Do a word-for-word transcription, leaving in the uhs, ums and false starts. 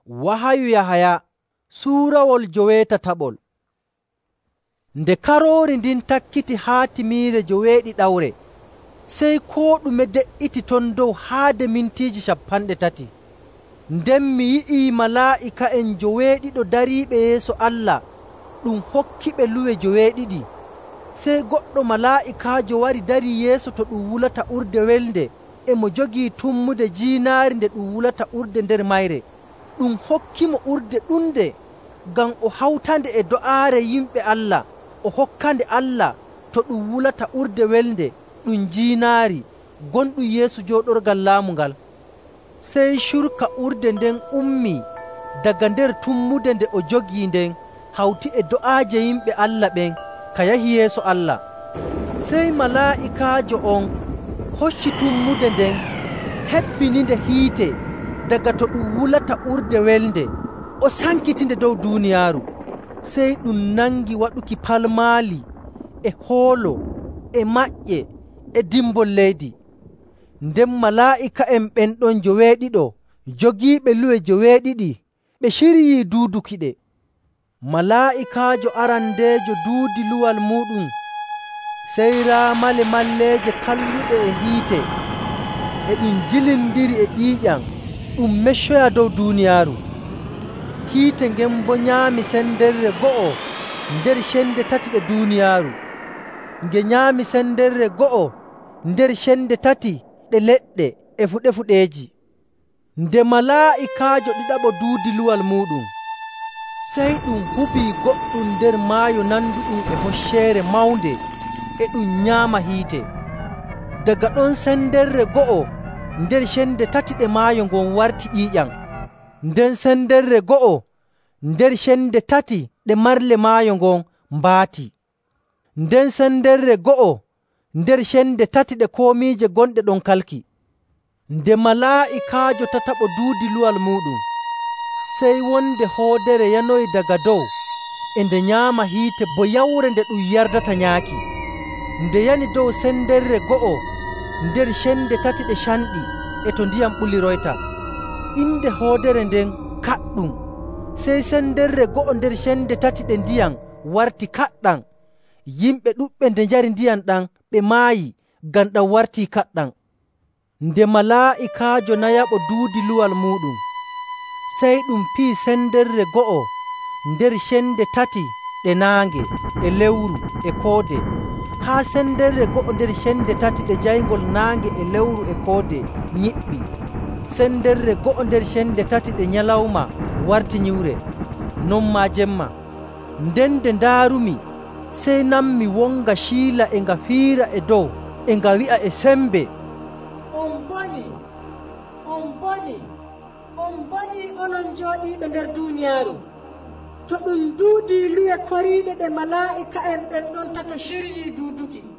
Wahayu Yahaya suurawol joweetataɓol. Nde karoori ndin takkiti haa timiire joweeɗiɗawre, sey koo ɗume de'iti ton dow haade mintiiji cappanɗe tati. Nden mi yi'ii malaa'ika'en joweeɗiɗo dariiɓe yeeso Allah ɗum hokkiɓe luwe joweeɗiɗi. Sey goɗɗo malaa'ikaajo wari darii yeeso to ɗum wulata urde welde, e mo jogii tummude jiinaari nde ɗum wulata urde nder mayre. Ɗum hokkimo urde ɗunde ngam o hawtande e do'aare yimɓe Allah, o hokkande Allah to ɗum wulata urde welde ɗum jiinaari gonɗum yeeso jooɗorgal laamu ngal. Sey curka urde nden ummii daga nder tummude nde o jogii nden, hawti e do'aaje yimɓe Allah ɓen ka yahi yeeso Allah. Sey malaa'ikaajo on hocci tummude nden, hebbininde hiite daga to ɗum wulata urde welde, o sankitinde dow duuniyaaru. Sey ɗum nangi waɗuki palmaali e hoolo e maƴƴe e dimbol leydi. Nden malaa'ika'en ɓen ɗon joweeɗiɗo jogiiɓe luwe joweeɗiɗi ɓe ciryii duuduki ɗe. Malaa'ikaajo arandeejo duudi luwal muuɗum, sey raamale malleeje kalluɗe e hiite e ɗum jilindiri e ƴiiƴam ɗum meccoya dow duuniyaaru. Hiite ngen boo nyaami senderre go'o nder cende tati ɗe duuniyaaru, nge nyaami senderre go'o nder cende tati ɗe leɗɗe e fuɗe-fuɗeeji. Nde malaa'ikaajo ɗiɗaɓo duudi luwal muuɗum, sey ɗum hubii goɗɗum nder maayo nanduɗum e hocceere mawnde e ɗum nyaama hiite. Daga ɗon senderre go'o nder cende tati ɗe maayo ngon warti ƴiiƴam, nden senderre go'o nder cende tati ɗe marle maayo ngon mbaati, nden senderre go'o nder cende tati ɗe koomiije gonɗe ɗon kalki. Nde malaa'ikaajo tataɓo duudi luwal muuɗum, sey wonde hoodere yanoyi daga dow e nde nyaama hiite bo yawre nde ɗum yardata nyaaki. Nde yani dow senderre go'o nder cende tati ɗe canɗi e to ndiyam ɓuliroyta. Inde hoodere nden Kaɗɗum. Sey senderre go'o nder cende tati ɗe ndiyam warti kaɗɗam. Yimɓe ɗuɓɓe nde njari ndiyam ɗam ɓe maayi ngam ɗam wartii kaɗɗam. Nde malaa'ikaajo nayaɓo duudi luwal muuɗum, sey ɗum pii senderre go'o nder cende tati ɗe naange e lewru e koode, haa senderre go'o nder cende tati ɗe jayngol naange e lewru e koode nyiɓɓi. Senderre go'o nder cende tati ɗe nyalawma warti nyiwre, non maa jemma. Nden nde ndaarumi, sey nammi wonga ciila e nga fiira e dow e nga wi'a e sembe, on boni, on boni, on boni onon jooɗiiɓe nder duuniyaaru, to ɗum duudii luwe koriiɗe ɗe malaa'ika'en ɓen ɗon tato ciryii duuduki.